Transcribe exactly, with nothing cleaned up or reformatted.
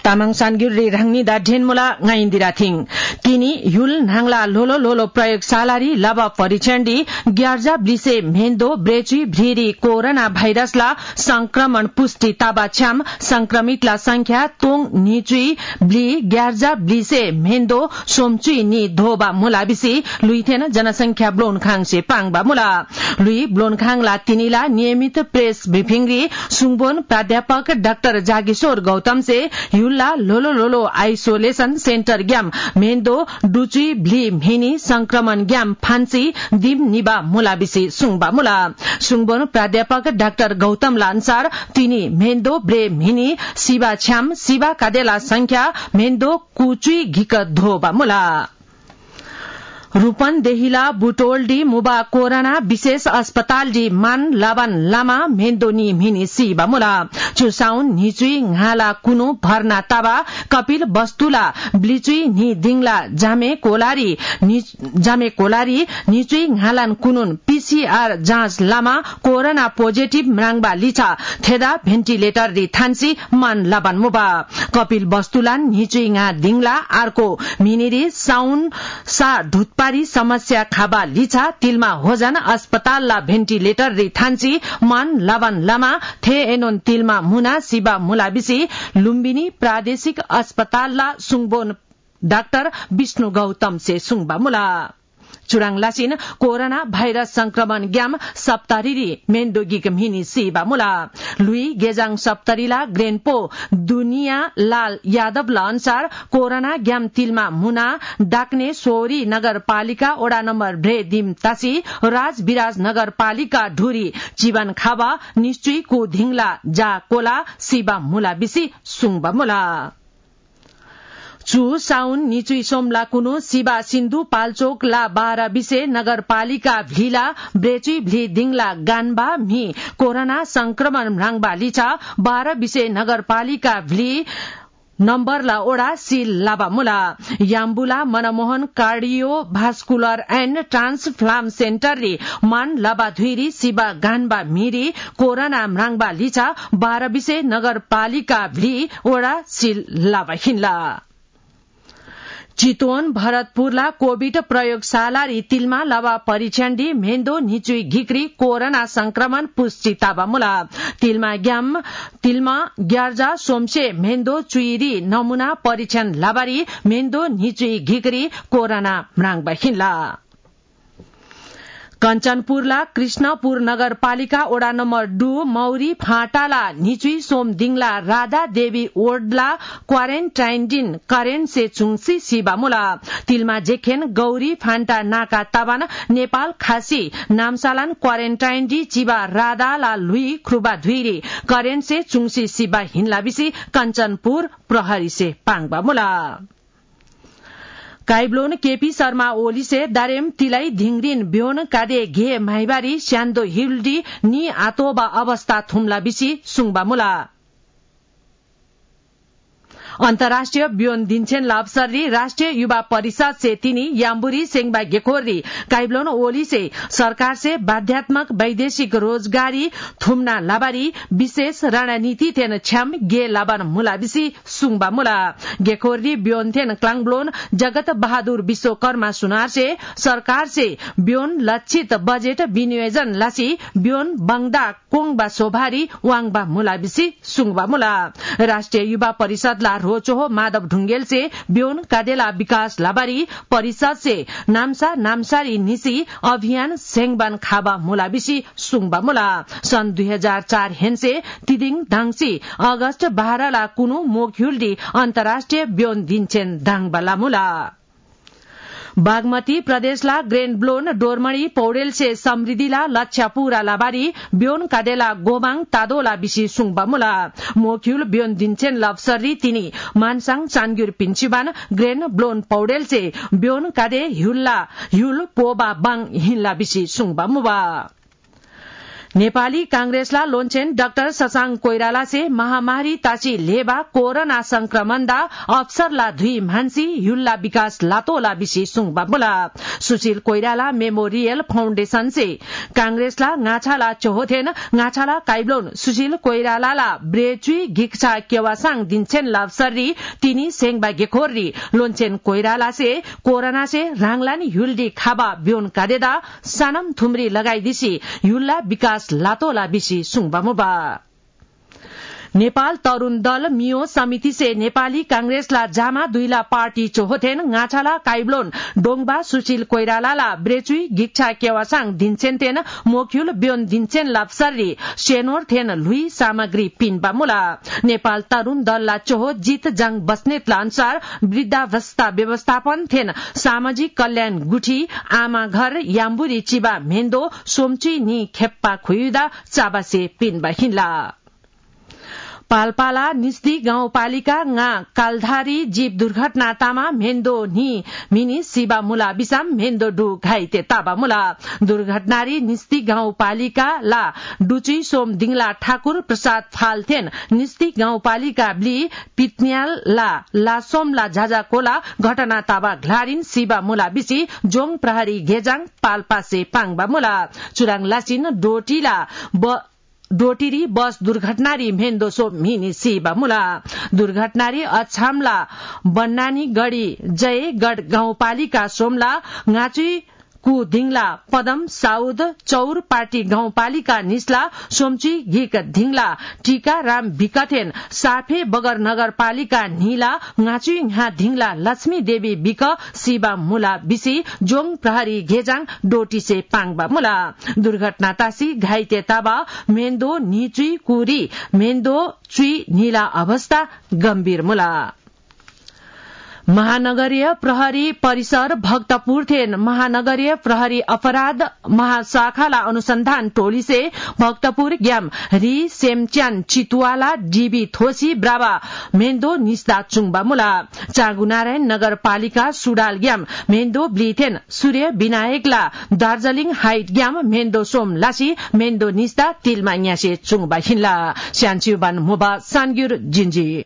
तामाङ सानगिर राङनिदा ढेनमुला ngaindira थिङ तिनी युल नाङला लोलो लोलो प्रयोगशालारी लब परीक्षणडी ग्यार्जा ब्लिसे मेन्दो ब्रेची भ्रिरी कोरोना भाइरसला संक्रमण पुष्टि ताबा छ्याम संक्रमितला संख्या तोङ निचुई ब्ली ग्यार्जा ब्लिसे मेन्दो सोमचुई नि धोबा मुलाबिसी लुइथेन जनसंख्या ब्लोनखाङसे पाङबा मुला लुई ब्लोनखाङला तिनीला नियमित प्रेस ब्रिफिङरी सुङबोन प्राध्यापक डाक्टर जागेश्वर गौतम से युल्ला लोलो लोलो आइसोलेशन सेन्टर ग्याम मेन्दो डुचुई भ्ली भेनी संक्रमण ग्याम फान्सी दिम निबा मुलाबिसी सुङबा मुला सुङबोन प्राध्यापक डाक्टर गौतमला अनुसार तिनी मेन्दो ब्रे भेनी शिवा छ्याम शिवा कादेला संख्या मेन्दो कुचुई घिक धोबा मुला रूपनदेहिला बुटोलडी मुबा कोरोना विशेष अस्पताल डी मान लाबान लामा मेन्दोनी मिनी सीबा मुला चुसाउन निचुई घाला कुनु भर्ना ताबा कपिल बस्तुला ब्लिचुई नि दिङला जामे कोलारी जामे कोलारी निचुई घालान कुनुन पीसीआर जाँच लामा कोरोना पोजिटिभ म्राङबा लिचा थेदा भेन्टिलेटर दी थान्सी मान लाबान मुबा कपिल बस्तुलान निचुई घा दिङला आर्को मिनिरी साउन सा ढुत्पा समस्या खाबा लिछा तिलमा होजन अस्पताल ला भेन्टिलेटर री थान्सी मान लावन लामा थे एनोन तिलमा मुना सिबा मुलाबिसी लुम्बिनी प्रादेशिक अस्पताल ला सुङबोन डाक्टर विष्णु गौतम से सुङबा मुला चुराङ लासिन कोरोना भाइरस संक्रमण ग्याम सप्तारीरी मेन्दोगिक मिनी सीबा मुला लुई गेजाङ सप्तरीला ग्रेनपो दुनिया लाल यादवला अनुसार कोरोना ग्याम तिलमा मुना डाक्ने सोरी नगरपालिका ओडा नम्बर भ्रे दिम तासी राज विराज नगरपालिका ढुरी जीवन खाबा निश्चुई को धिङला जा कोला सीबा मुला बिसी सुङबा मुला चु साउन निचुई सोमला कुनु शिवा सिन्धु पाल्चोक ला बाह्र बिसे नगरपालिका भ्लीला ब्रेची भ्ली दिङला गान्बा मी कोरोना संक्रमण राङबा लिचा बाह्र बिसे नगरपालिका भ्ली नम्बर ला ओडा सील लाबा मुला याम्बुला Manmohan cardio vascular and transplant centre री मान लाबा धुइरी शिवा गान्बा मिरी कोरोना म्राङबा लिचा बाह्र बिसे नगरपालिका भ्ली ओडा सील लाबा हिन्ला चितवन भरतपुरला कोविड प्रयोगशाला री तिलमा लवा परीक्षण डी मेन्दो निचुई घिक्री कोरोना संक्रमण पुष्टि ताबा मुला तिलमा ग्याम तिलमा ग्यार्जा सोमसे मेन्दो चुइरी नमूना परीक्षण लाबारी मेन्दो निचुई घिक्री कोरोना म्राङबा हिन्ला कञ्चनपुरला कृष्णपुर नगरपालिका ओडा नम्बर डू मौरी फाटाला निचुई सोम दिङला राधा देवी ओडला क्वारेन्टाइन्डिन करेन्ट से चुङसी सिबा मुला तिलमा जेखेन गौरी फान्टा नाका ताबान नेपाल खासी नामसालान क्वारेन्टाइन्डी चिबा राधा ला लुई ख्रुबा धुइरी करेन्ट से चुङसी सिबा हिन्ला बिसी कञ्चनपुर प्रहरी से पाङबा मुला काइब्लोन केपी शर्मा ओली से दारेम तिलाई धिङरिन ब्योन कादे घे माइबारी स्यान्दो हिल्डी नि आतोबा अवस्था थुम्ला बिसी सुङबा मुला अन्तर्राष्ट्रिय ब्योन दिन्छेन लाभसरी राष्ट्रीय युवा परिषद से तिनी याम्बुरी सेंगबा गेखोरी काइब्लोन ओली से सरकार से बाध्यात्मक वैदेशिक रोजगारी थुम्ना लाबारी विशेष रणनीति थेन छ्याम गे लाबान मुला बिसी सुङबा मुला गेखोरी ब्योन थेन क्लाङब्लोन जगत बहादुर विश्वकर्मा सुनार से सरकार से ब्योन लक्षित बजेट विनियोजन लासी ब्योन बंगदा कोङबा सोभारी वाङबा मुला बिसी सुङबा मुला राष्ट्रिय युवा परिषद ला रोचोहो माधव ढुंगेल से ब्योन कादेला विकास लाबारी परिषद से नामसा नामसारी निसी अभियान सेंगबान खाबा मुलाबिसी सुङबा मुला सन् दुई हजार चार हेन से तिदिङ दाङसी अगस्त बाह्र ला कुनु मोक्युल्डी अन्तर्राष्ट्रिय ब्योन दिन्छेन दाङबाला मुला बागमती प्रदेशला ग्रेन ब्लोन डोरमणी पौडेल से समृद्धिला लक्ष्यपुरा लाबारी ब्योन कादेला गोबाङ तादोला बिसी सुङबा मुला मोक्युल ब्योन दिन्छेन लवसरी तिनी मानसाङ चान्ग्युर पिन्छिबान ग्रेन ब्लोन पौडेल से ब्योन कादे ह्युल्ला ह्युल पोबा बाङ हिल्ला बिसी सुङबा मुबा नेपाली कांग्रेसला लोन्छेन डाक्टर शशांक कोइराला से महामारी ताची लेबा कोरोना संक्रमण दा अफसरला धुई मान्छी युल्ला विकास लातोला बिसी सुङबा बोला सुशील कोइराला मेमोरियल फाउन्डेशन से कांग्रेसला गाछाला चोहोथेन गाछाला काइब्लोन सुशील कोइराला ब्रेचुई घिक्छा केवासाङ दिन्छेन लाभसरी तिनी सेङबा गेखोरी लोन्छेन कोइराला से कोरोना से राङलानी युल्डी खाबा ब्योन काडेदा सानम थुम्री लगाइदिसी युल्ला विकास लातोला बिसी सुङबा मुबा नेपाल तरूण दल मियो समिति से नेपाली कांग्रेसला जामा दुईला पार्टी चोहोथेन गाछाला काइब्लोन डोङबा सुशील कोइराला ब्रेचुई घिक्छा केवासाङ दिन्छेन मोक्युल ब्योन दिन्छेन लाप्सरी सेनोर थेन लुई सामग्री पिनबा मुला नेपाल तरूण दलला चोहो जित जाङ बस्नेतला अनुसार वृद्धावस्था व्यवस्थापन थेन सामाजिक कल्याण गुठी आमा घर याम्बुरी चिबा मेन्दो सोमची नि खेप्पा खुयुदा चाबासे पिनबा हिन्ला पालपाला निस्ती गाउँपालिका गा कालधारी जीव दुर्घटना तामा मेन्दो नि मिनी सिबा मुला बिसाम मेन्दो डु घाइते ताबा मुला दुर्घटनारी निस्ती गाउँपालिका ला डुची सोम दिङला ठाकुर प्रसाद फालथेन निस्ती गाउँपालिका ब्ली पितन्याल ला लासोम ला झाझा कोला घटना ताबा घ्लारिन सिबा मुला बिसी जोङ प्रहरी घेजाङ पाल्पासे पाङबा मुला चुराङ लासिन डोटीला ब डोटिरी बस दुर्घटनारी मेन्दोसो मिनी सिबा मुला दुर्घटनारी अछामला बन्नानी गढ़ी जयगढ़ गाउँपालिका सोमला गाँची कु धिङला पदम साउद चौर पार्टी गाउँपालिका निस्ला सोमची घिक धिङला टीका राम विकथेन साफे बगर नगरपालिका नीला गाँची यहाँ धिङला लक्ष्मी देवी विक सिबा मुला बिसी जोङ प्रहरी घेजाङ डोटी से पाङबा मुला दुर्घटना तासी घाइते ताबा मेन्दो निचुई कुरी मेन्दो चुई नीला अवस्था गम्भीर मुला महानगरीय प्रहरी परिसर भक्तपुर थेन महानगरीय प्रहरी अपराध महाशाखाला अनुसंधान टोली से भक्तपुर ग्याम री सेमच्यान चितुवाला डीबी थोसी ब्रावा मेन्दो निस्दा चुङबा मुला चागुनारायण नगरपालिका सुडाल ग्याम मेन्दो ब्लिथेन सूर्य विनायकला दार्जीलिङ हाइट ग्याम मेन्दो सोम लासी मेन्दो निस्दा तिलमा न्यासे चुङबा हिन्ला स्यान्च्युबान मुबा सानग्युर जिन्जी